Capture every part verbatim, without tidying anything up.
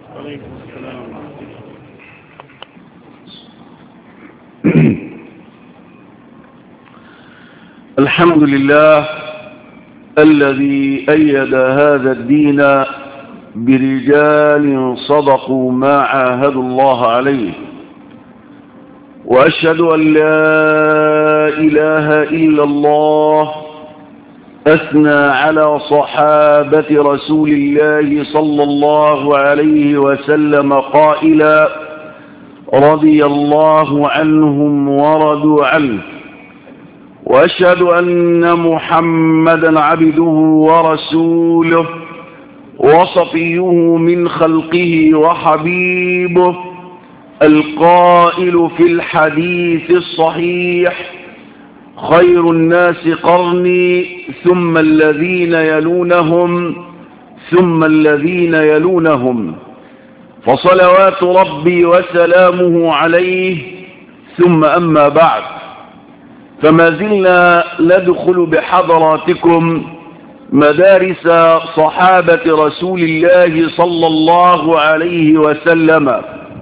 عليكم السلام. الحمد لله الذي أيد هذا الدين برجال صدقوا ما عاهدوا الله عليه، وأشهد أن لا إله إلا الله أثنى على صحابة رسول الله صلى الله عليه وسلم قائلا: رضي الله عنهم ورضوا عنه. وأشهد أن محمدا عبده ورسوله وصفيه من خلقه وحبيبه، القائل في الحديث الصحيح: خير الناس قرني ثم الذين يلونهم ثم الذين يلونهم، فصلوات ربي وسلامه عليه. ثم أما بعد، فما زلنا ندخل بحضراتكم مدارس صحابة رسول الله صلى الله عليه وسلم،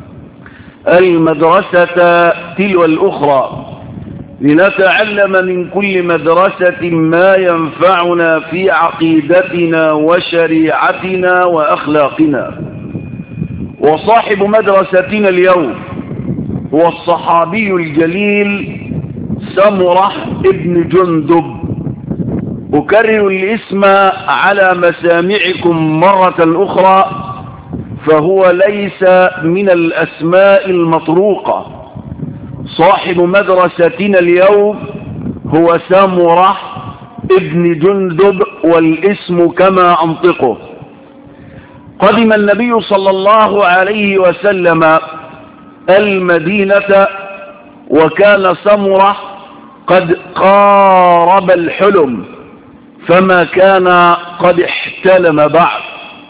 المدرسة تلو الأخرى، لنتعلم من كل مدرسة ما ينفعنا في عقيدتنا وشريعتنا وأخلاقنا. وصاحب مدرستنا اليوم هو الصحابي الجليل سمرة ابن جندب. أكرر الاسم على مسامعكم مرة أخرى، فهو ليس من الأسماء المطروقة. صاحب مدرستنا اليوم هو سمرة ابن جندب، والاسم كما أنطقه. قدم النبي صلى الله عليه وسلم المدينة، وكان سمرة قد قارب الحلم، فما كان قد احتلم بعد،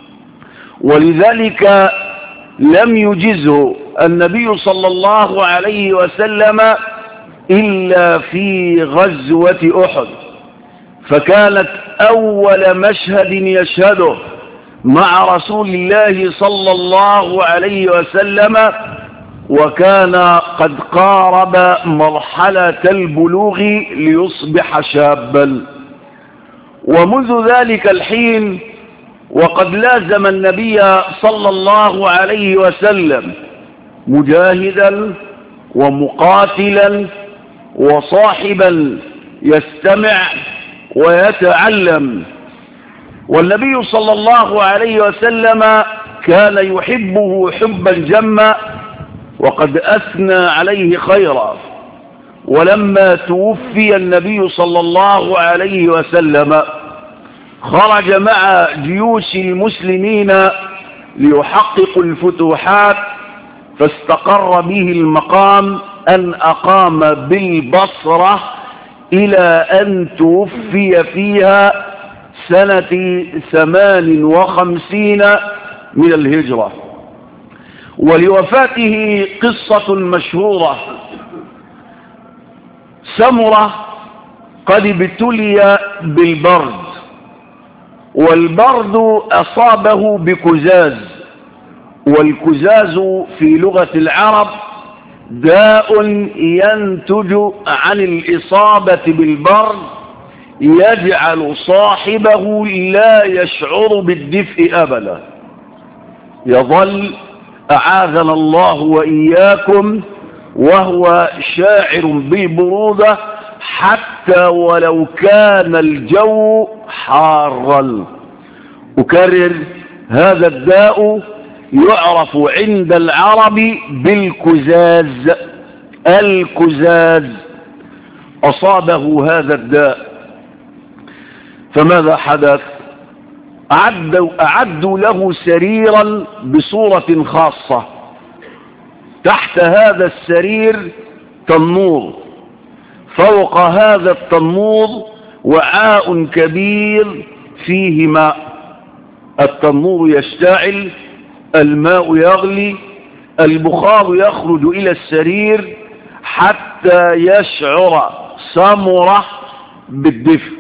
ولذلك لم يجزه النبي صلى الله عليه وسلم إلا في غزوة أحد، فكانت أول مشهد يشهده مع رسول الله صلى الله عليه وسلم، وكان قد قارب مرحلة البلوغ ليصبح شابا. ومنذ ذلك الحين وقد لازم النبي صلى الله عليه وسلم مجاهدا ومقاتلا وصاحبا يستمع ويتعلم. والنبي صلى الله عليه وسلم كان يحبه حبا جما، وقد أثنى عليه خيرا. ولما توفي النبي صلى الله عليه وسلم خرج مع جيوش المسلمين ليحققوا الفتوحات، فاستقر به المقام أن أقام بالبصرة إلى أن توفي فيها سنة ثمان وخمسين من الهجرة. ولوفاته قصة مشهورة. سمرة قد ابتلي بالبرد، والبرد أصابه بكزاز، والكزاز في لغة العرب داء ينتج عن الإصابة بالبرد يجعل صاحبه لا يشعر بالدفء أبدا، يظل أعاذنا الله وإياكم وهو شاعر بالبرودة حتى ولو كان الجو حارا. أكرر، هذا الداء يعرف عند العرب بالكزاز. الكزاز أصابه هذا الداء، فماذا حدث؟ أعدوا, أعدوا له سريرا بصورة خاصة. تحت هذا السرير تنور، فوق هذا التنور وعاء كبير فيه ماء. التنور يشتعل، الماء يغلي، البخار يخرج إلى السرير حتى يشعر سمرة بالدفء.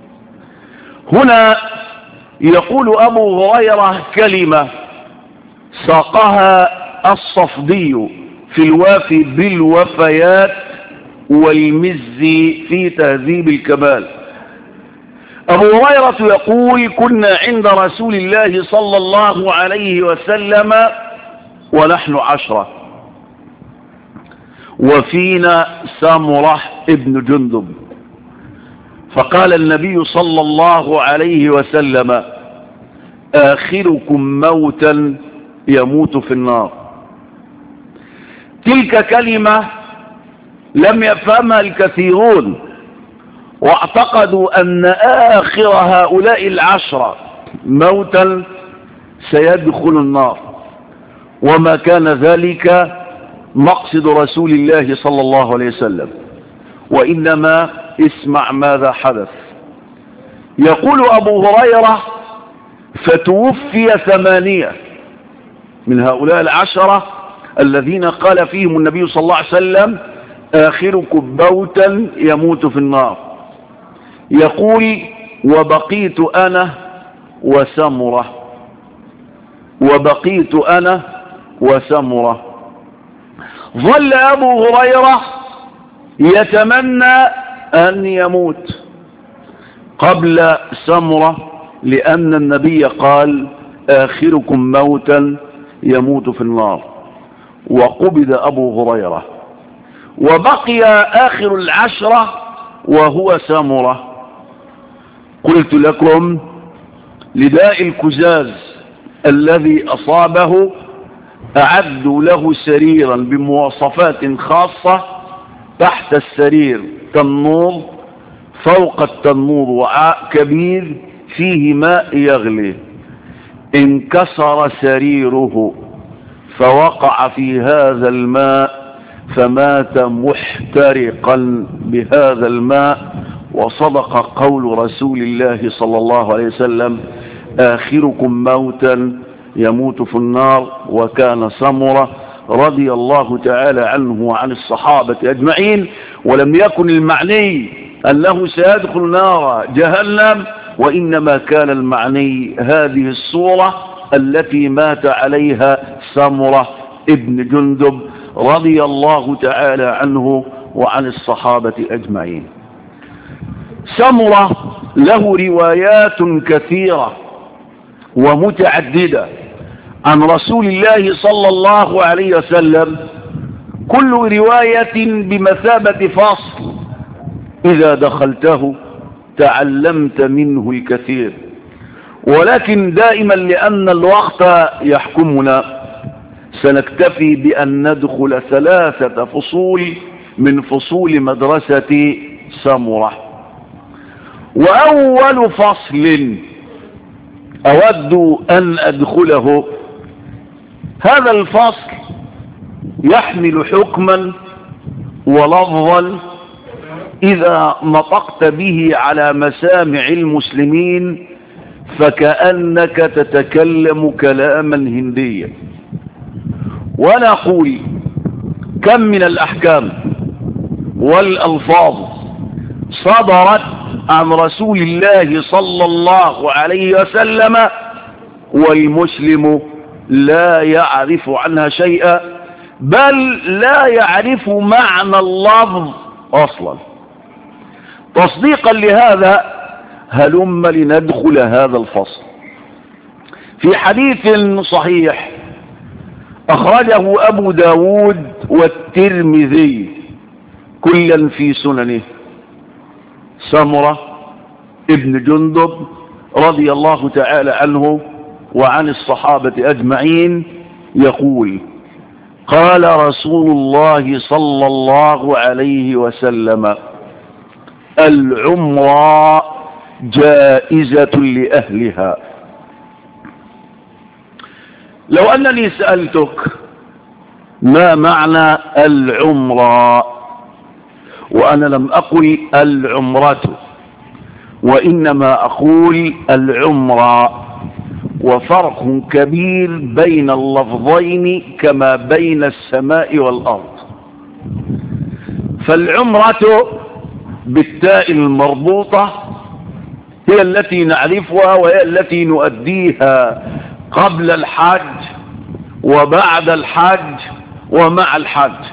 هنا يقول أبو هريرة كلمة ساقها الصفدي في الوافي بالوفيات والمزي في تهذيب الكمال. أبو هريرة يقول: كنا عند رسول الله صلى الله عليه وسلم ونحن عشرة، وفينا سامرة ابن جندب، فقال النبي صلى الله عليه وسلم: آخركم موتا يموت في النار. تلك كلمة لم يفهمها الكثيرون، واعتقدوا أن آخر هؤلاء العشرة موتا سيدخل النار، وما كان ذلك مقصد رسول الله صلى الله عليه وسلم، وإنما اسمع ماذا حدث. يقول أبو هريرة: فتوفي ثمانية من هؤلاء العشرة الذين قال فيهم النبي صلى الله عليه وسلم: آخركم موتا يموت في النار. يقول: وبقيت أنا وسمرة، وبقيت أنا وسمرة. ظل أبو هريرة يتمنى أن يموت قبل سمرة، لأن النبي قال: آخركم موتا يموت في النار. وقبض أبو هريرة، وبقي آخر العشرة وهو سمرة. قلت لكم: لداء الكزاز الذي أصابه أعدوا له سريرا بمواصفات خاصة، تحت السرير تنور، فوق التنور وعاء كبير فيه ماء يغلي، انكسر سريره فوقع في هذا الماء فمات محترقا بهذا الماء. وصدق قول رسول الله صلى الله عليه وسلم: آخركم موتا يموت في النار. وكان سمرة رضي الله تعالى عنه وعن الصحابة أجمعين. ولم يكن المعني أنه سيدخل نار جهنم، وإنما كان المعني هذه الصورة التي مات عليها سمرة ابن جندب رضي الله تعالى عنه وعن الصحابة أجمعين. سمرة له روايات كثيرة ومتعددة عن رسول الله صلى الله عليه وسلم، كل رواية بمثابة فصل إذا دخلته تعلمت منه الكثير. ولكن دائما لأن الوقت يحكمنا سنكتفي بأن ندخل ثلاثة فصول من فصول مدرسة سمرة. وأول فصل أود أن أدخله، هذا الفصل يحمل حكما ولفظا إذا نطقت به على مسامع المسلمين فكأنك تتكلم كلاما هنديا. ونقول: كم من الأحكام والألفاظ صدرت عن رسول الله صلى الله عليه وسلم والمسلم لا يعرف عنها شيئا، بل لا يعرف معنى اللفظ أصلا. تصديقا لهذا هلم لندخل هذا الفصل. في حديث صحيح أخرجه أبو داود والترمذي كلا في سننه، سمرة ابن جندب رضي الله تعالى عنه وعن الصحابة أجمعين يقول: قال رسول الله صلى الله عليه وسلم: العمرة جائزة لأهلها. لو أنني سألتك ما معنى العمرة، وأنا لم أقل العمرة وإنما أقول العمرة، وفرق كبير بين اللفظين كما بين السماء والأرض. فالعمرة بالتاء المربوطة هي التي نعرفها وهي التي نؤديها قبل الحج وبعد الحج ومع الحج.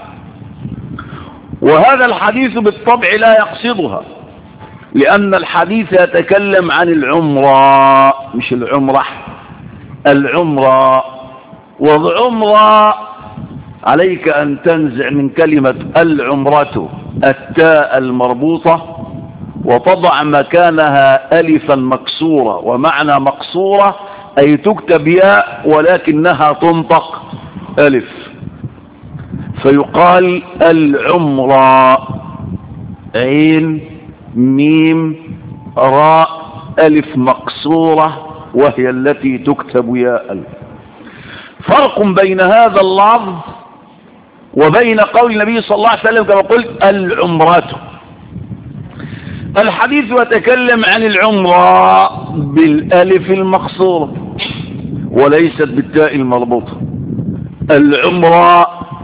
وهذا الحديث بالطبع لا يقصدها، لأن الحديث يتكلم عن العمرة مش العمرة، العمرة. والعمرة عليك أن تنزع من كلمة العمرة التاء المربوطة وتضع مكانها ألفا مكسورة، ومعنى مكسورة أي تكتب ياء ولكنها تنطق ألف، فيقال العمرة عين ميم راء ألف مكسورة وهي التي تكتب ياء. فرق بين هذا اللفظ وبين قول النبي صلى الله عليه وسلم كما قلت العمرة. الحديث يتكلم عن العمرة بالألف المقصورة وليست بالتاء المربوطة. العمرة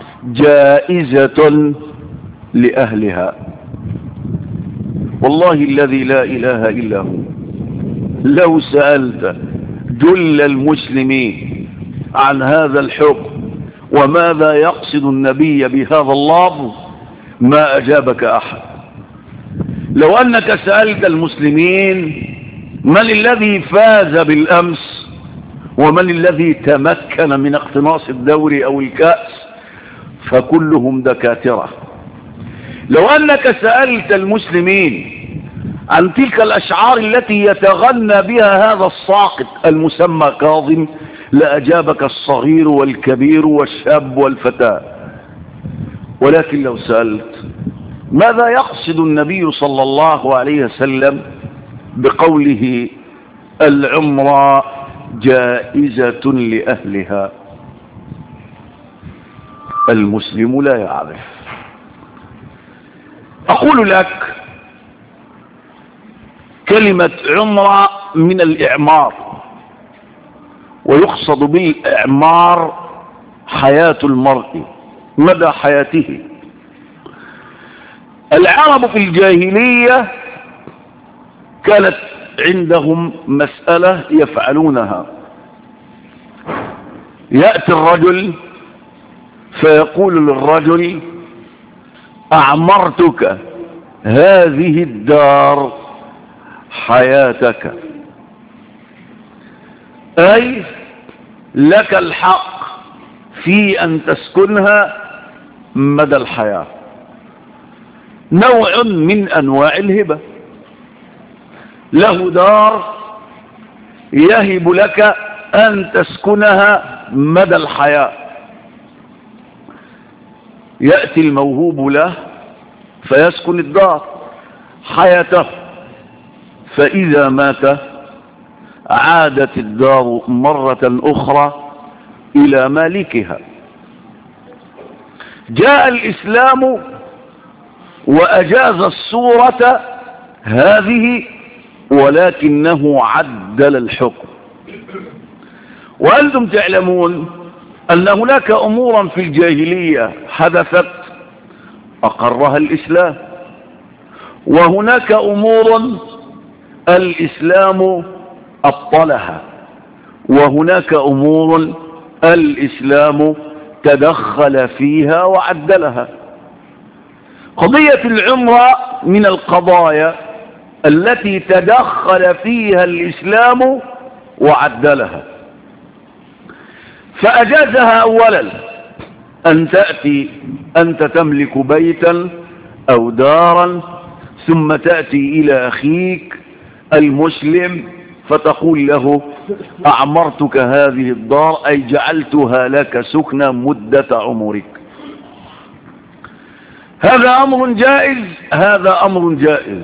جائزة لأهلها. والله الذي لا إله إلا هو لو سألت جل المسلمين عن هذا الحكم وماذا يقصد النبي بهذا اللفظ ما أجابك أحد. لو أنك سألت المسلمين من الذي فاز بالأمس ومن الذي تمكن من اقتناص الدوري أو الكأس فكلهم دكاترة. لو أنك سألت المسلمين عن تلك الأشعار التي يتغنى بها هذا الساقط المسمى كاظم لأجابك الصغير والكبير والشاب والفتاة. ولكن لو سألت ماذا يقصد النبي صلى الله عليه وسلم بقوله العمرة جائزة لأهلها، المسلم لا يعرف. أقول لك كلمة عمرة من الإعمار، ويقصد بالإعمار حياة المرء مدى حياته. العرب في الجاهلية كانت عندهم مسألة يفعلونها. يأتي الرجل فيقول للرجل أعمرتك هذه الدار حياتك، أي لك الحق في أن تسكنها مدى الحياة. نوع من أنواع الهبة. له دار يهب لك أن تسكنها مدى الحياة. يأتي الموهوب له فيسكن الدار حياته، فإذا مات عادت الدار مرة أخرى إلى مالكها. جاء الإسلام وأجاز الصورة هذه ولكنه عدل الحكم. وأنتم تعلمون أن هناك أمورا في الجاهلية حدثت أقرها الإسلام، وهناك أمور الإسلام أبطلها، وهناك أمور الإسلام تدخل فيها وعدلها. قضية العمرة من القضايا التي تدخل فيها الإسلام وعدلها، فأجازها أولا أن تأتي أنت تملك بيتا أو دارا ثم تأتي إلى أخيك المسلم فتقول له أعمرتك هذه الدار، أي جعلتها لك سكنا مدة عمرك. هذا أمر جائز، هذا أمر جائز.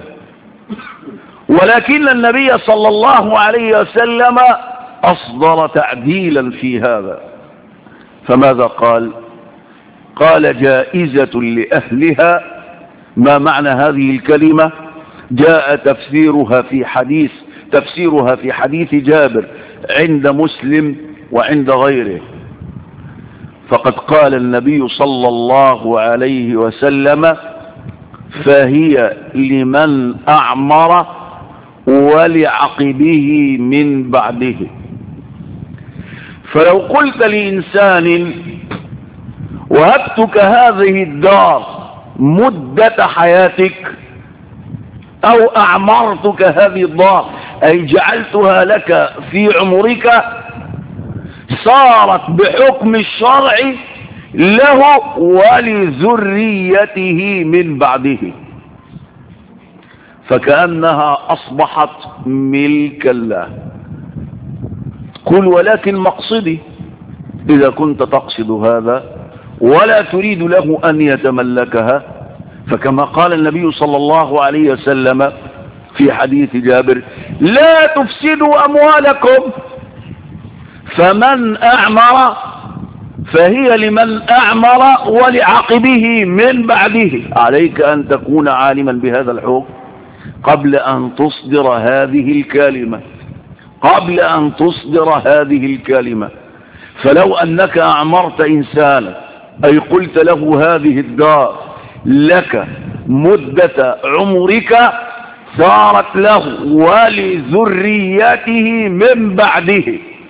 ولكن النبي صلى الله عليه وسلم أصدر تعديلا في هذا، فماذا قال؟ قال جائزة لأهلها. ما معنى هذه الكلمة؟ جاء تفسيرها في حديث تفسيرها في حديث جابر عند مسلم وعند غيره. فقد قال النبي صلى الله عليه وسلم فهي لمن أعمر ولعقبه من بعده. فلو قلت لإنسان وهبتك هذه الدار مدة حياتك أو أعمرتك هذه الدار أي جعلتها لك في عمرك، صارت بحكم الشرع له ولذريته من بعده، فكأنها أصبحت ملكا له. قل ولكن مقصدي، إذا كنت تقصد هذا ولا تريد له أن يتملكها، فكما قال النبي صلى الله عليه وسلم في حديث جابر: لا تفسدوا أموالكم، فمن أعمر فهي لمن أعمر ولعقبه من بعده. عليك أن تكون عالما بهذا الحكم قبل أن تصدر هذه الكلمة، قبل أن تصدر هذه الكلمة. فلو أنك أعمرت إنسانا أي قلت له هذه الدار لك مدة عمرك، صارت له ولذريته من بعده.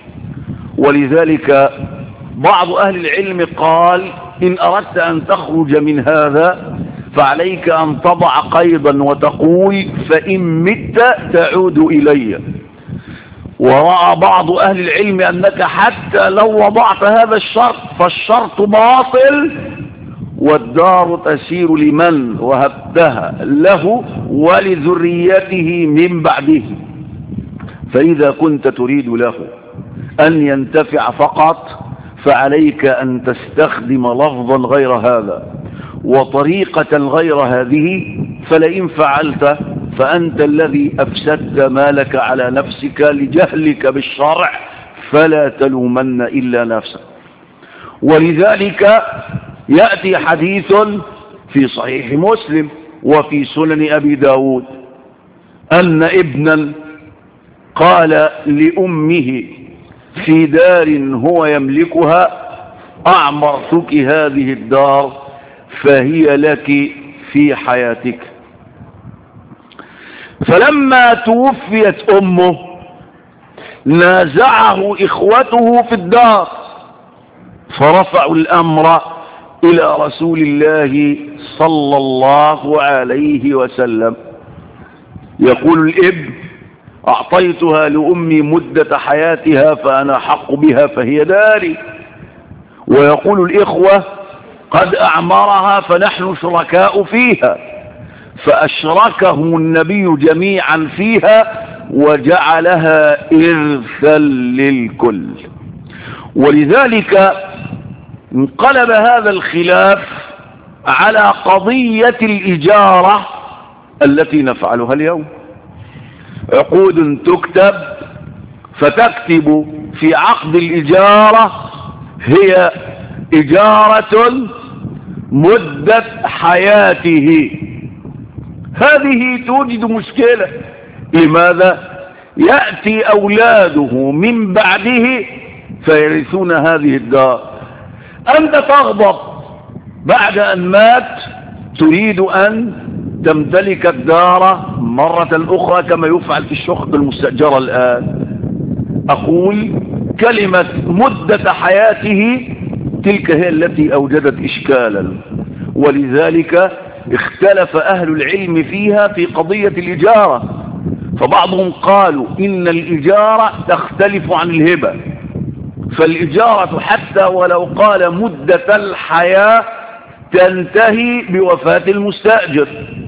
ولذلك بعض أهل العلم قال: إن أردت أن تخرج من هذا فعليك أن تضع قيدا وتقول: فإن مت تعود إلي. ورأى بعض أهل العلم أنك حتى لو وضعت هذا الشرط فالشرط باطل، والدار تسير لمن وهبتها له ولذريته من بعده. فإذا كنت تريد له أن ينتفع فقط فعليك أن تستخدم لفظا غير هذا وطريقة غير هذه، فلئن فعلت فأنت الذي أفسدت مالك على نفسك لجهلك بالشرع، فلا تلومن إلا نفسك. ولذلك يأتي حديث في صحيح مسلم وفي سنن أبي داود أن ابنا قال لأمه في دار هو يملكها: أعمرتك هذه الدار فهي لك في حياتك. فلما توفيت أمه نازعه إخوته في الدار، فرفعوا الأمر إلى رسول الله صلى الله عليه وسلم. يقول الابن: أعطيتها لأمي مدة حياتها فأنا حق بها فهي داري. ويقول الإخوة: قد أعمرها فنحن شركاء فيها، فأشركهم النبي جميعا فيها وجعلها إرثا للكل. ولذلك انقلب هذا الخلاف على قضية الإجارة التي نفعلها اليوم. عقود تكتب، فتكتب في عقد الإجارة: هي إجارة مدة حياته. هذه توجد مشكلة. لماذا؟ يأتي أولاده من بعده فيرثون هذه الدار. أنت تغضب بعد أن مات، تريد أن تمتلك الدار مرة أخرى كما يفعل في الشقق المستأجرة الآن. أقول كلمة مدة حياته تلك هي التي أوجدت إشكالا. ولذلك اختلف أهل العلم فيها في قضية الإجارة، فبعضهم قالوا إن الإجارة تختلف عن الهبة، فالإجارة حتى ولو قال مدة الحياة تنتهي بوفاة المستأجر.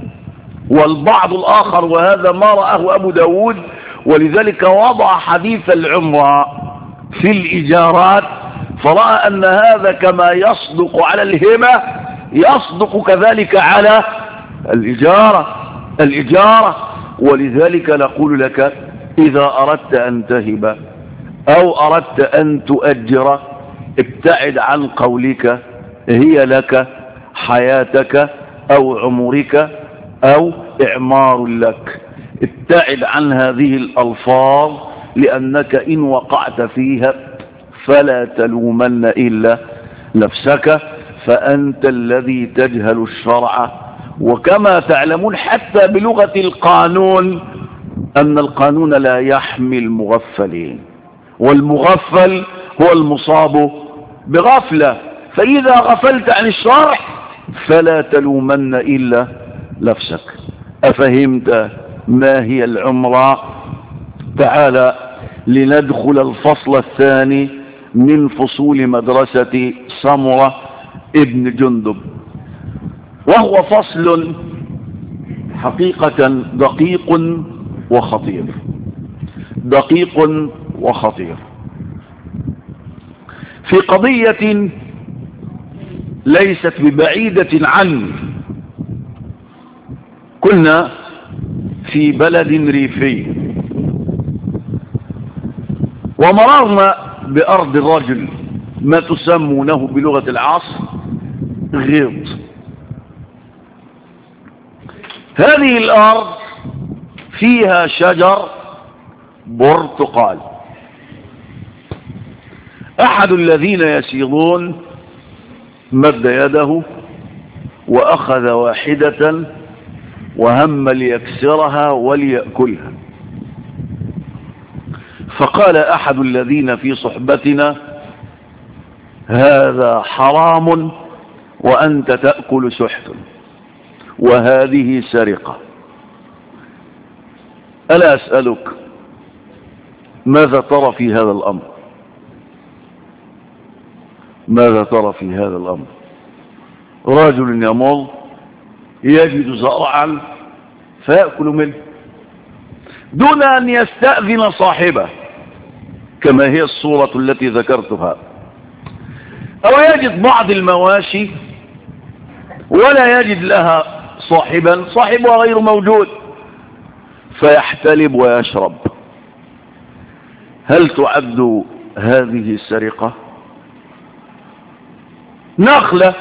والبعض الآخر، وهذا ما رآه أبو داود، ولذلك وضع حديث العمرة في الإجارات، فرأى أن هذا كما يصدق على الهبة يصدق كذلك على الإجارة الإجارة ولذلك نقول لك: إذا أردت أن تهب أو أردت أن تؤجر، ابتعد عن قولك هي لك حياتك أو عمرك أو إعمار لك. ابتعد عن هذه الألفاظ، لأنك إن وقعت فيها فلا تلومن إلا نفسك، فأنت الذي تجهل الشرع. وكما تعلمون حتى بلغة القانون أن القانون لا يحمي المغفلين، والمغفل هو المصاب بغفلة. فإذا غفلت عن الشرع فلا تلومن إلا نفسك. أفهمت ما هي العمرة؟ تعالى لندخل الفصل الثاني من فصول مدرسة سمرة ابن جندب، وهو فصل حقيقة دقيق وخطير، دقيق وخطير في قضية ليست ببعيدة عنه. كنا في بلد ريفي ومررنا بأرض الرجل، ما تسمونه بلغة العصر غيط. هذه الأرض فيها شجر برتقال. أحد الذين يسيرون مد يده وأخذ واحدة وهم ليكسرها وليأكلها، فقال أحد الذين في صحبتنا: هذا حرام وأنت تأكل سحت، وهذه سرقة. ألا أسألك ماذا ترى في هذا الأمر؟ ماذا ترى في هذا الأمر؟ رجل يمر يجد زرعا فيأكل منه دون أن يستأذن صاحبه، كما هي الصورة التي ذكرتها، أو يجد بعض المواشي ولا يجد لها صاحبا، صاحبها غير موجود، فيحتلب ويشرب. هل تعد هذه السرقة؟ نخلة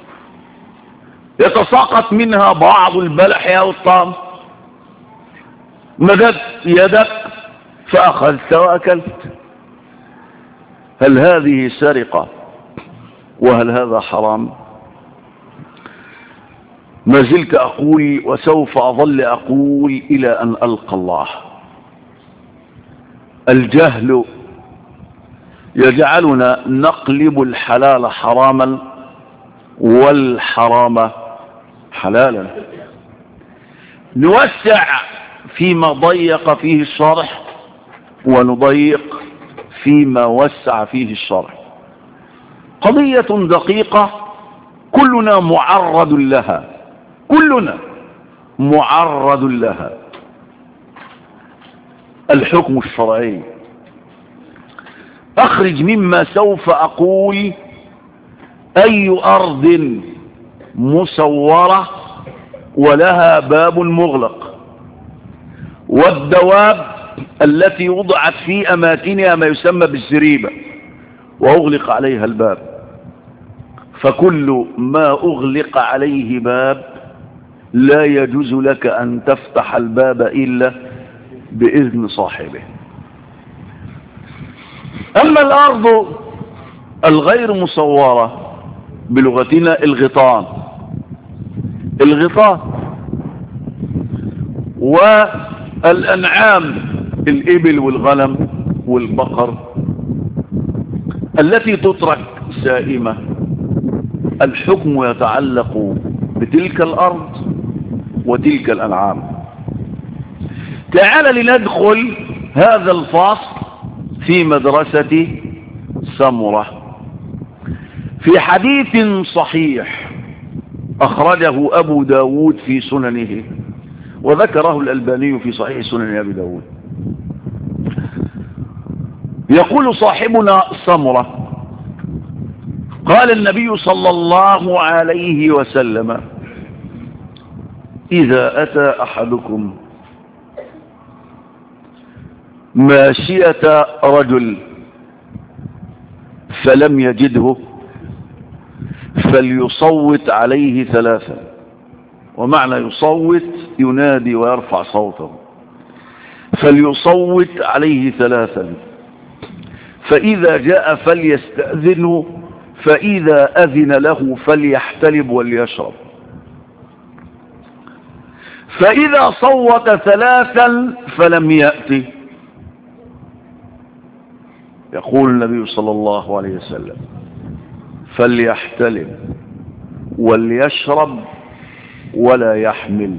يتساقط منها بعض البلح أو الطعم، مددت يدك فأخذت وأكلت، هل هذه سرقة وهل هذا حرام؟ ما زلت أقول وسوف أظل أقول إلى أن ألقى الله: الجهل يجعلنا نقلب الحلال حراما والحرام حلالا، نوسع فيما ضيق فيه الشرع ونضيق فيما وسع فيه الشرع. قضية دقيقة كلنا معرض لها، كلنا معرض لها. الحكم الشرعي. أخرج مما سوف أقول أي أرض مسورة ولها باب مغلق، والدواب التي وضعت في أماكنها ما يسمى بالزريبة وأغلق عليها الباب، فكل ما أغلق عليه باب لا يجوز لك أن تفتح الباب إلا بإذن صاحبه. أما الأرض الغير مصورة بلغتنا الغيطان، الغيطان والأنعام الإبل والغنم والبقر التي تترك سائمة، الحكم يتعلق بتلك الأرض وتلك الأنعام. تعال لندخل هذا الفصل في مدرسة سمرة في حديث صحيح أخرجه أبو داود في سننه وذكره الألباني في صحيح سنن أبي داود. يقول صاحبنا سمرة: قال النبي صلى الله عليه وسلم: إذا أتى أحدكم ماشية رجل فلم يجده فليصوت عليه ثلاثا. ومعنى يصوت ينادي ويرفع صوته، فليصوت عليه ثلاثا، فإذا جاء فليستأذنه، فإذا أذن له فليحتلب وليشرب. فإذا صوت ثلاثا فلم يأتي يقول النبي صلى الله عليه وسلم فليحتلم وليشرب ولا يحمل.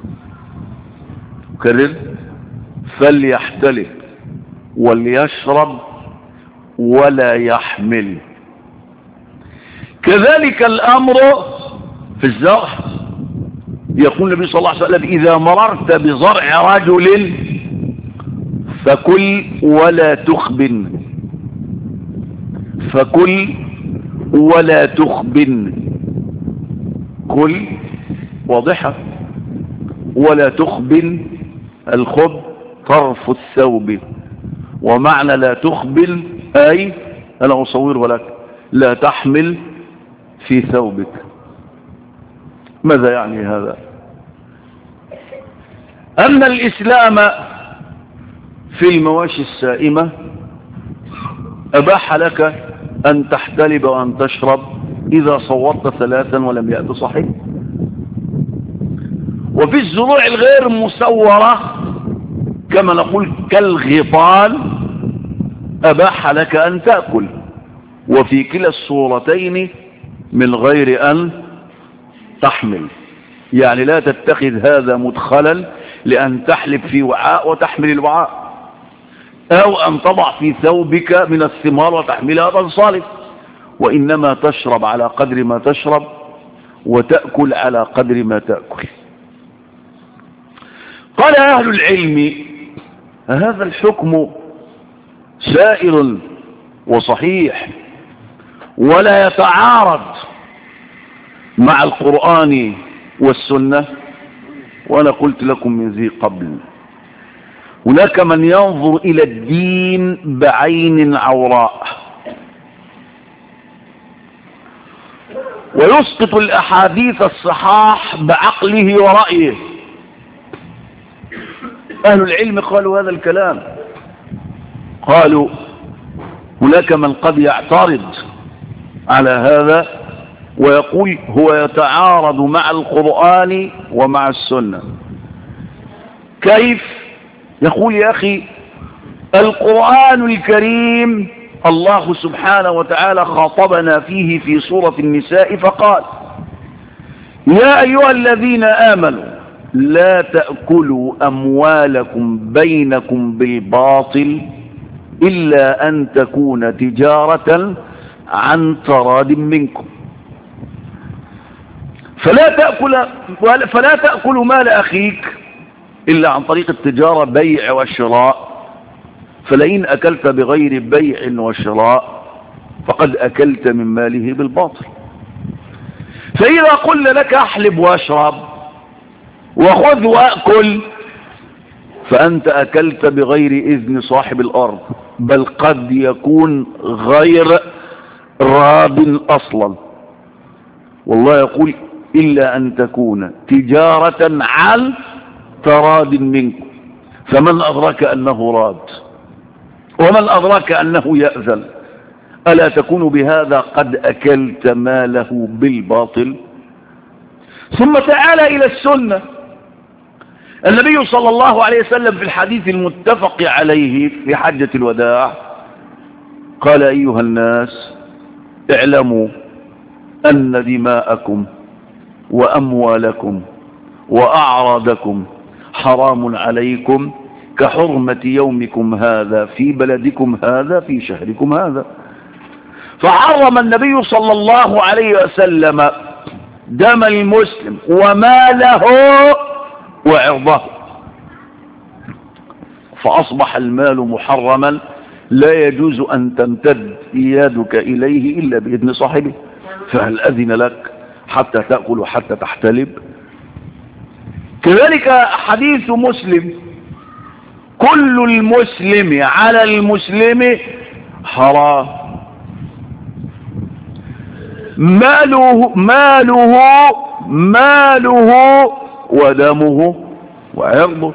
كرر فليحتلم وليشرب ولا يحمل. كذلك الأمر في الزرع. يقول النبي صلى الله عليه وسلم إذا مررت بزرع رجل فكل ولا تخبن، فكل ولا تخبن. كل واضحة، ولا تخبن الخب طرف الثوب، ومعنى لا تخبن أي أنا أصوره لك لا تحمل في ثوبك. ماذا يعني هذا؟ أن الإسلام في المواشي السائمة أباح لك أن تحتلب وأن تشرب إذا صورت ثلاثا ولم يأت صحيح. وفي الزروع الغير مسورة كما نقول كالغطال أباح لك أن تأكل، وفي كلا الصورتين من غير أن تحمل. يعني لا تتخذ هذا مدخلا لأن تحلب في وعاء وتحمل الوعاء، أو أن تضع في ثوبك من الثمار وتحملها تنصرف، وإنما تشرب على قدر ما تشرب وتأكل على قدر ما تأكل. قال أهل العلم هذا الحكم سائر وصحيح ولا يتعارض مع القرآن والسنة. وأنا قلت لكم من ذي قبل هناك من ينظر إلى الدين بعين عوراء ويسقط الأحاديث الصحاح بعقله ورأيه. أهل العلم قالوا هذا الكلام، قالوا هناك من قد يعترض على هذا ويقول هو يتعارض مع القرآن ومع السنة. كيف؟ يقول يا أخي القرآن الكريم الله سبحانه وتعالى خاطبنا فيه في سورة النساء فقال يا أيها الذين آمنوا لا تأكلوا أموالكم بينكم بالباطل إلا أن تكون تجارة عن تراض منكم. فلا تأكل فلا تأكل مال أخيك إلا عن طريق التجارة بيع وشراء، فلئن أكلت بغير بيع وشراء فقد أكلت من ماله بالباطل. فإذا قلنا لك أحلب واشرب وخذ وأكل فأنت أكلت بغير إذن صاحب الأرض، بل قد يكون غير راب أصلا. والله يقول إلا أن تكون تجارة عن تراض منكم، فمن أدرك أنه راد ومن أدرك أنه يأذن ألا تكون بهذا قد أكلت ماله بالباطل؟ ثم تعالى إلى السنة. النبي صلى الله عليه وسلم في الحديث المتفق عليه في حجة الوداع قال أيها الناس اعلموا أن دماءكم وأموالكم وأعراضكم حرام عليكم كحرمة يومكم هذا في بلدكم هذا في شهركم هذا. فحرم النبي صلى الله عليه وسلم دم المسلم وماله وعرضه، فأصبح المال محرما لا يجوز أن تمتد يدك إليه إلا بإذن صاحبه. فهل أذن لك حتى تأكل وحتى تحتلب؟ كذلك حديث مسلم كل المسلم على المسلم حرام، ماله ماله ماله ودمه وعرضه.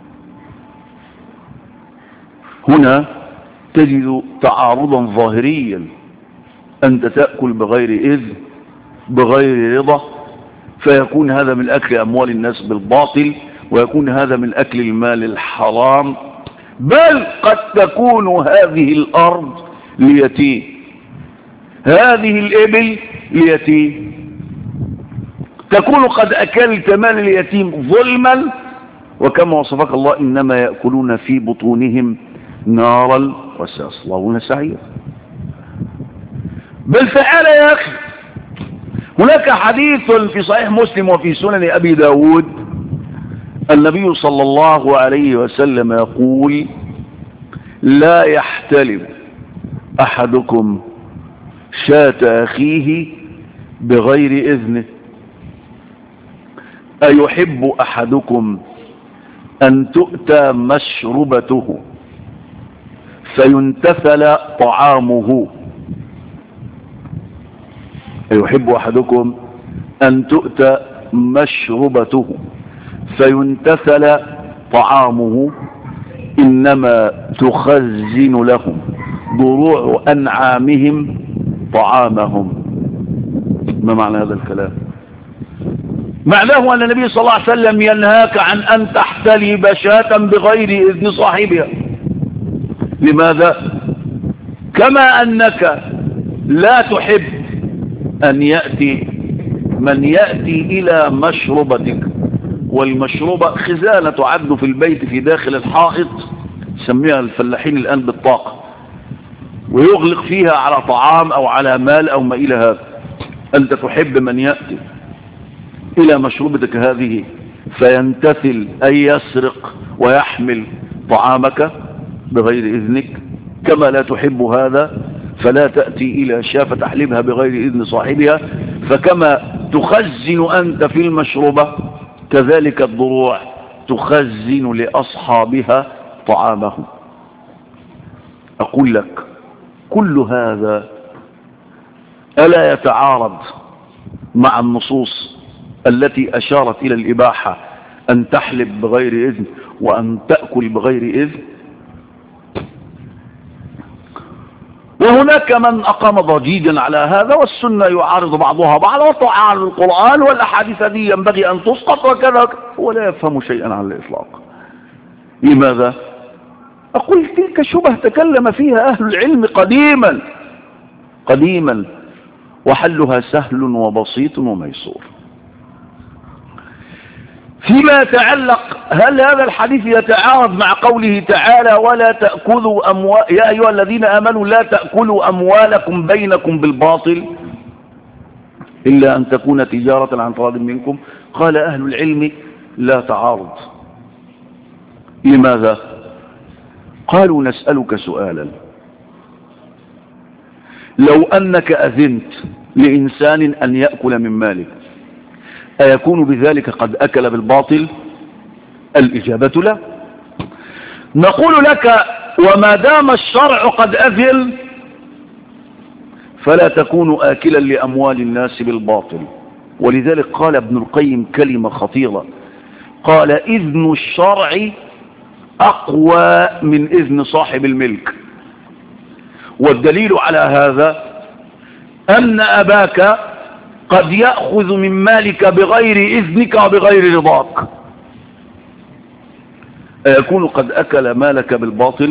هنا تجد تعارضا ظاهريا، أنت تأكل بغير إذن بغير رضا، فيكون هذا من أكل أموال الناس بالباطل، ويكون هذا من أكل المال الحرام. بل قد تكون هذه الأرض ليتيم، هذه الإبل ليتيم، تكون قد أكلت مال اليتيم ظلما، وكما وصفك الله إنما يأكلون في بطونهم نارا وسيصلون سعيرا. بالفعل يا أخي هناك حديث في صحيح مسلم وفي سنن أبي داود النبي صلى الله عليه وسلم يقول: لا يحتلب أحدكم شاة أخيه بغير إذنه، أيحب أحدكم أن تؤتى مشربته فينتفل طعامه أيحب أحدكم أن تؤتى مشربته فينتفل طعامه إنما تخزن لهم ضروع أنعامهم طعامهم. ما معنى هذا الكلام؟ معناه أن النبي صلى الله عليه وسلم ينهاك عن أن تحتلب شاة بغير إذن صاحبها. لماذا؟ كما أنك لا تحب أن يأتي من يأتي إلى مشربتك، والمشروبة خزانة تعد في البيت في داخل الحائط يسميها الفلاحين الآن بالطاقة، ويغلق فيها على طعام أو على مال أو ما إلى هذا. أنت تحب من يأتي إلى مشروبتك هذه فينتفل أي يسرق ويحمل طعامك بغير إذنك، كما لا تحب هذا فلا تأتي إلى شاة فتحلبها بغير إذن صاحبها. فكما تخزن أنت في المشروبة كذلك الضروع تخزن لأصحابها طعامهم. أقول لك كل هذا ألا يتعارض مع النصوص التي أشارت إلى الإباحة أن تحلب بغير إذن وأن تأكل بغير إذن؟ وهناك من أقام ضجيجا على هذا، والسنة يعارض بعضها بعضا، وتعارض القرآن والأحاديث دي ينبغي أن تسقط وكذا، ولا يفهم شيئا على الإطلاق. لماذا؟ أقول تلك شبه تكلم فيها أهل العلم قديما قديما وحلها سهل وبسيط وميسور. فيما يتعلق هل هذا الحديث يتعارض مع قوله تعالى: ولا تأكلوا أموال يا أيها الذين آمنوا لا تأكلوا أموالكم بينكم بالباطل إلا أن تكون تجارة عن تراض منكم؟ قال أهل العلم لا تعارض. لماذا؟ قالوا نسألك سؤالا: لو أنك أذنت لإنسان أن يأكل من مالك أيكون بذلك قد أكل بالباطل؟ الإجابة لا. نقول لك: وما دام الشرع قد أذن فلا تكون آكلا لأموال الناس بالباطل. ولذلك قال ابن القيم كلمة خطيرة، قال: إذن الشرع أقوى من إذن صاحب الملك. والدليل على هذا أن أباك قد يأخذ من مالك بغير إذنك وبغير رضاك، أيكون قد أكل مالك بالباطل؟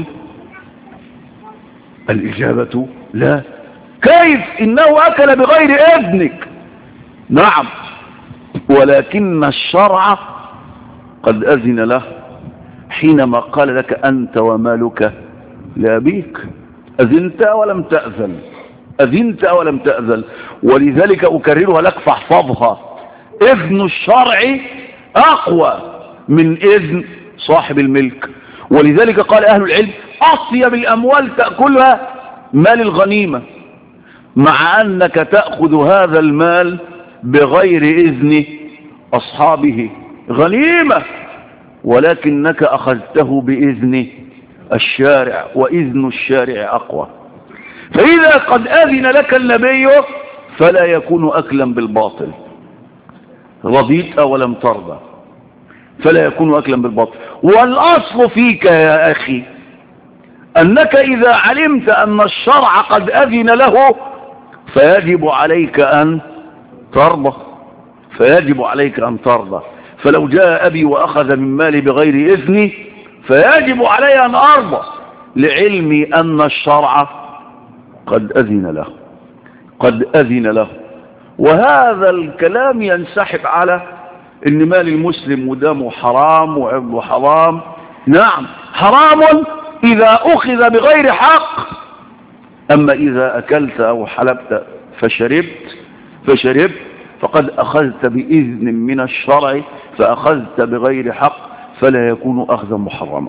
الإجابة لا. كيف؟ إنه أكل بغير إذنك. نعم، ولكن الشرع قد أذن له حينما قال لك: أنت ومالك لأبيك. أذنت ولم تأذن، أذنت ولم تأذن. ولذلك أكررها لك فاحفظها: إذن الشرع أقوى من إذن صاحب الملك. ولذلك قال أهل العلم: أطيب الأموال تأكلها مال الغنيمة، مع أنك تأخذ هذا المال بغير إذن أصحابه غنيمة، ولكنك أخذته بإذن الشارع، وإذن الشارع أقوى. فإذا قد أذن لك النبي فلا يكون أكلا بالباطل. رضيت أو لم ترضى فلا يكون أكلا بالباطل. والأصل فيك يا أخي أنك إذا علمت أن الشرع قد أذن له فيجب عليك أن ترضى، فيجب عليك أن ترضى. فلو جاء أبي وأخذ من مالي بغير إذني فيجب علي أن أرضى، لعلمي أن الشرع قد أذن له قد أذن له. وهذا الكلام ينسحب على إن مال المسلم ودمه حرام وعرضه حرام. نعم حرام إذا أخذ بغير حق، أما إذا أكلت أو حلبت فشربت فشربت فقد أخذت بإذن من الشرع، فأخذت بغير حق فلا يكون أخذا محرما.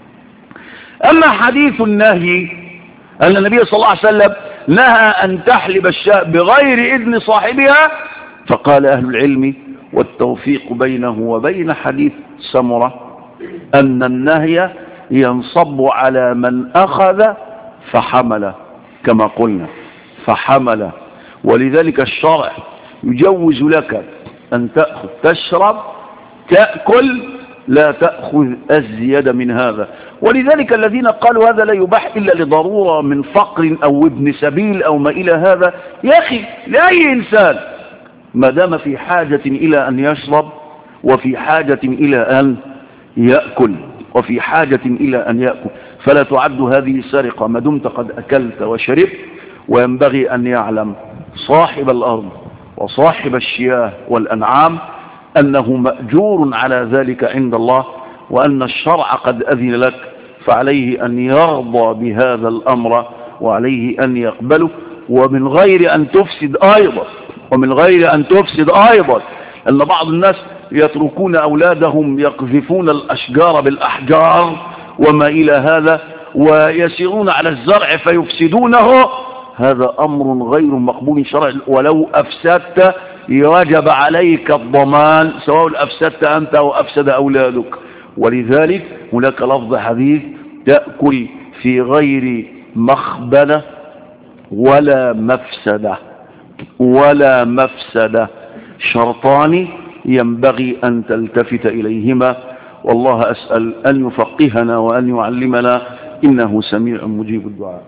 أما حديث النهي أن النبي صلى الله عليه وسلم نهى أن تحلب الشاة بغير إذن صاحبها، فقال أهل العلم والتوفيق بينه وبين حديث سمرة أن النهي ينصب على من أخذ فحمل، كما قلنا فحمل. ولذلك الشرع يجوز لك أن تأخذ تشرب تأكل، لا تأخذ أزيد من هذا. ولذلك الذين قالوا هذا لا يباح إلا لضرورة من فقر أو ابن سبيل أو ما إلى هذا، يا أخي لأي إنسان ما دام في حاجة إلى أن يشرب وفي حاجة إلى أن يأكل وفي حاجة إلى أن يأكل فلا تعد هذه سرقة ما دمت قد أكلت وشربت. وينبغي أن يعلم صاحب الأرض وصاحب الشياه والأنعام أنه مأجور على ذلك عند الله، وأن الشرع قد أذن لك، فعليه أن يرضى بهذا الأمر وعليه أن يقبله، ومن غير أن تفسد أيضا ومن غير أن تفسد أيضا أن بعض الناس يتركون أولادهم يقذفون الأشجار بالأحجار وما إلى هذا ويسيرون على الزرع فيفسدونه. هذا أمر غير مقبول شرعا، ولو أفسدت يجب عليك الضمان سواء أفسدت أنت أو أفسد أولادك. ولذلك هناك لفظ حديث تأكل في غير مخبنة ولا مفسدة ولا مفسدة، شرطان ينبغي أن تلتفت إليهما. والله أسأل أن يفقهنا وأن يعلمنا، إنه سميع مجيب الدعاء.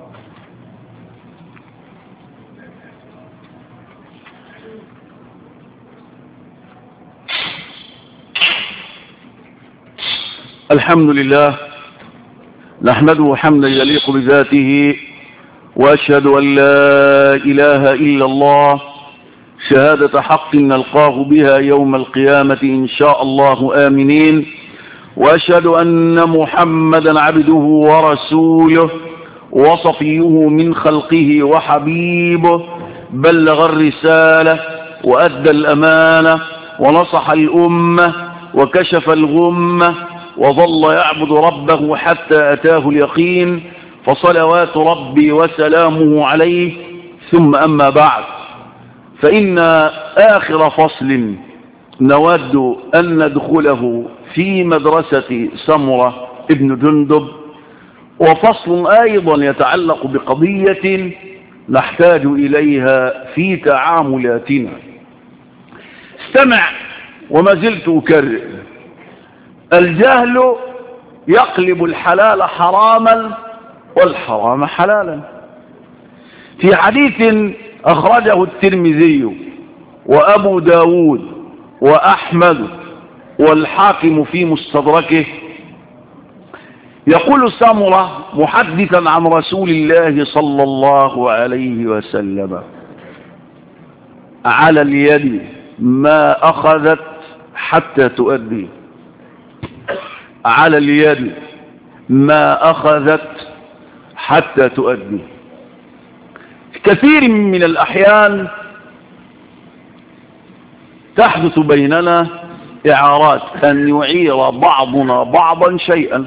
الحمد لله نحمده حمدا يليق بذاته، وأشهد أن لا إله إلا الله شهادة حق نلقاه بها يوم القيامة إن شاء الله آمنين. وأشهد أن محمدا عبده ورسوله وصفيه من خلقه وحبيبه، بلغ الرسالة وأدى الأمانة ونصح الأمة وكشف الغمة، وظل يعبد ربه حتى أتاه اليقين، فصلوات ربي وسلامه عليه. ثم أما بعد، فإن آخر فصل نود أن ندخله في مدرسة سمرة ابن جندب، وفصل أيضا يتعلق بقضية نحتاج إليها في تعاملاتنا. استمع وما زلت أكرر: الجهل يقلب الحلال حراما والحرام حلالا. في حديث أخرجه الترمذي وأبو داود وأحمد والحاكم في مستدركه، يقول سمرة محدثا عن رسول الله صلى الله عليه وسلم: على اليد ما أخذت حتى تؤدي، على اليد ما أخذت حتى تؤدي. كثير من الأحيان تحدث بيننا إعارات أن يعير بعضنا بعضا شيئا.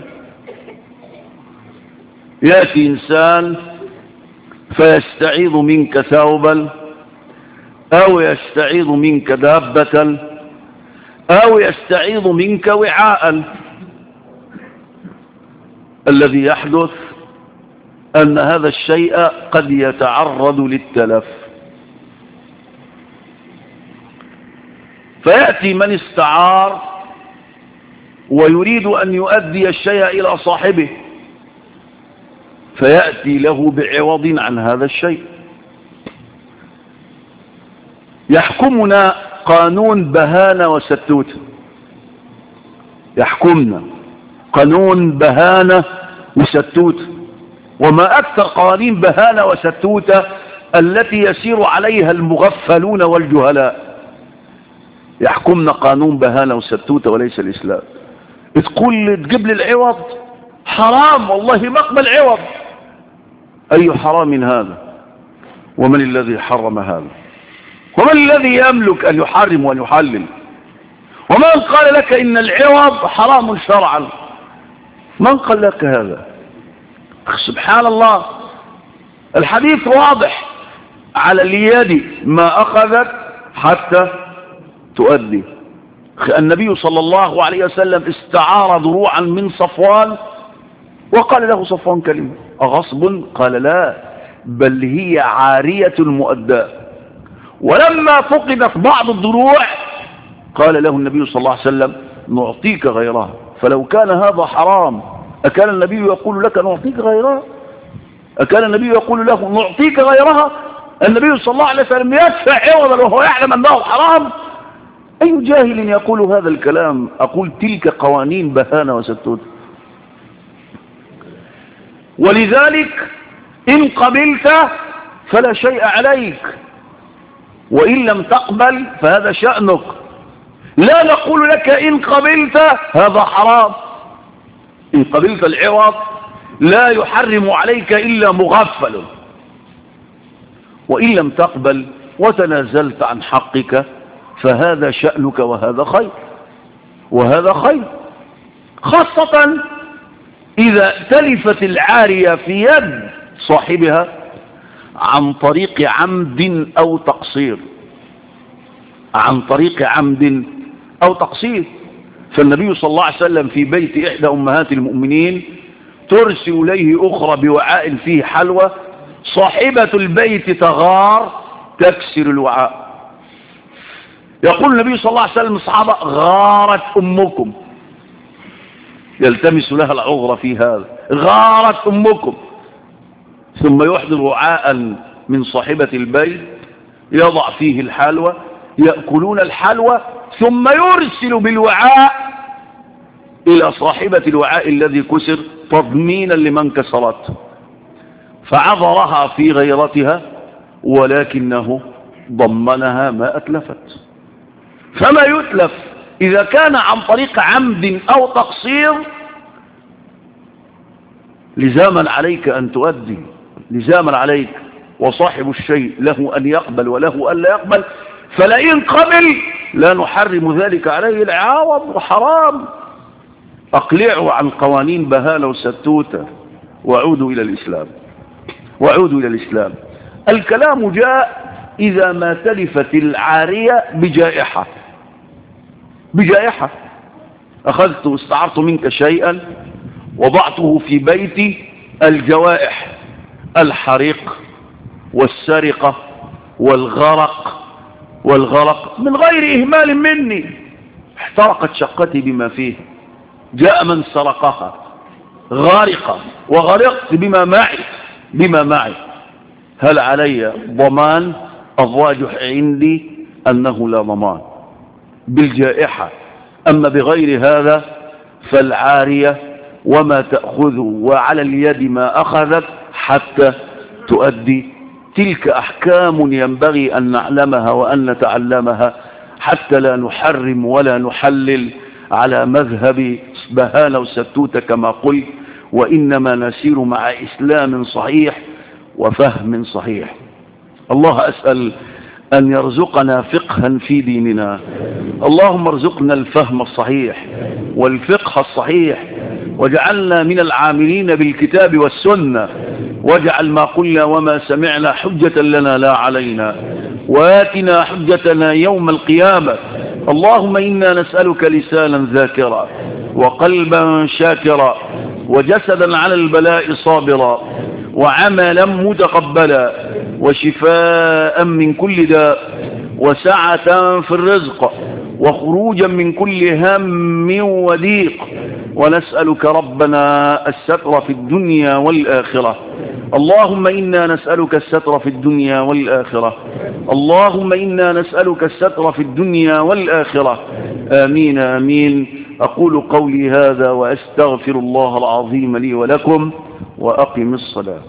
يأتي إنسان فيستعيض منك ثوبا، أو يستعيض منك دابة، أو يستعيض منك وعاء. الذي يحدث أن هذا الشيء قد يتعرض للتلف، فيأتي من استعار ويريد أن يؤدي الشيء إلى صاحبه، فيأتي له بعوض عن هذا الشيء. يحكمنا قانون بهانة وستوت، يحكمنا قانون بهانة وستوت. وما أكثر قوانين بهانة وستوتة التي يسير عليها المغفلون والجهلاء. يحكمنا قانون بهانة وستوتة وليس الإسلام. تقول لي تجيب لي العوض حرام، والله ما اقبل عوض. أي حرام هذا؟ ومن الذي حرم هذا؟ ومن الذي يملك أن يحرم وأن يحلل؟ ومن قال لك إن العوض حرام شرعا؟ من قال لك هذا؟ سبحان الله. الحديث واضح، على اليد ما أخذت حتى تؤدي. النبي صلى الله عليه وسلم استعار ضروعا من صفوان وقال له صفوان كلمة: أغصب؟ قال: لا، بل هي عارية مؤداة. ولما فقدت بعض الضروع قال له النبي صلى الله عليه وسلم: نعطيك غيرها. فلو كان هذا حرام أكان النبي يقول لك نعطيك غيرها؟ أكان النبي يقول له نعطيك غيرها؟ النبي صلى الله عليه وسلم يدفع عوضا وهو يعلم أنه حرام؟ أي جاهل يقول هذا الكلام؟ أقول تلك قوانين بهانة وستوت. ولذلك إن قبلت فلا شيء عليك، وإن لم تقبل فهذا شأنك. لا نقول لك إن قبلت هذا حرام. إن قبلت العوض لا يحرم عليك إلا مغفل، وإن لم تقبل وتنازلت عن حقك فهذا شأنك، وهذا خير، وهذا خير، خاصة إذا تلفت العارية في يد صاحبها عن طريق عمد أو تقصير، عن طريق عمد أو تقصير. فالنبي صلى الله عليه وسلم في بيت إحدى أمهات المؤمنين ترسل إليه أخرى بوعاء فيه حلوى، صاحبة البيت تغار تكسر الوعاء. يقول النبي صلى الله عليه وسلم للصحابة: غارت أمكم. يلتمس لها العذر في هذا، غارت أمكم. ثم يحضر وعاء من صاحبة البيت يضع فيه الحلوى، يأكلون الحلوى، ثم يرسل بالوعاء إلى صاحبة الوعاء الذي كسر تضمينا لمن كسرته، فعذرها في غيرتها ولكنه ضمنها ما أتلفت. فما يتلف إذا كان عن طريق عمد أو تقصير لزاما عليك أن تؤدي، لزاما عليك، وصاحب الشيء له أن يقبل وله أن لا يقبل. فلئن قبل لا نحرم ذلك عليه العوض وحرام. أقلعوا عن قوانين بهانة وستوتة وعودوا إلى الإسلام، وعودوا إلى الإسلام. الكلام جاء إذا ما تلفت العارية بجائحة، بجائحة. أخذت واستعرت منك شيئا وضعته في بيتي، الجوائح: الحريق والسرقة والغرق، والغرق من غير إهمال مني. احترقت شقتي بما فيه، جاء من سرقها غارقة وغرقت بما معي، بما معي. هل علي ضمان؟ الراجح عندي أنه لا ضمان بالجائحة. أما بغير هذا فالعارية وما تأخذ وعلى اليد ما أخذت حتى تؤدي. تلك أحكام ينبغي أن نعلمها وأن نتعلمها حتى لا نحرم ولا نحلل على مذهب بهانة وستوتة كما قلت، وإنما نسير مع إسلام صحيح وفهم صحيح. الله أسأل أن يرزقنا فقها في ديننا. اللهم ارزقنا الفهم الصحيح والفقه الصحيح، وجعلنا من العاملين بالكتاب والسنة، واجعل ما قلنا وما سمعنا حجة لنا لا علينا، وآتنا حجتنا يوم القيامة. اللهم إنا نسألك لسانا ذاكرا وقلبا شاكرا وجسدا على البلاء صابرا وعملا متقبلا وشفاء من كل داء وسعة في الرزق وخروجا من كل هم وضيق. ونسألك ربنا الستر في الدنيا والآخرة. اللهم إنا نسألك الستر في الدنيا والآخرة. اللهم إنا نسألك الستر في الدنيا والآخرة. آمين آمين. أقول قولي هذا وأستغفر الله العظيم لي ولكم، وأقم الصلاة.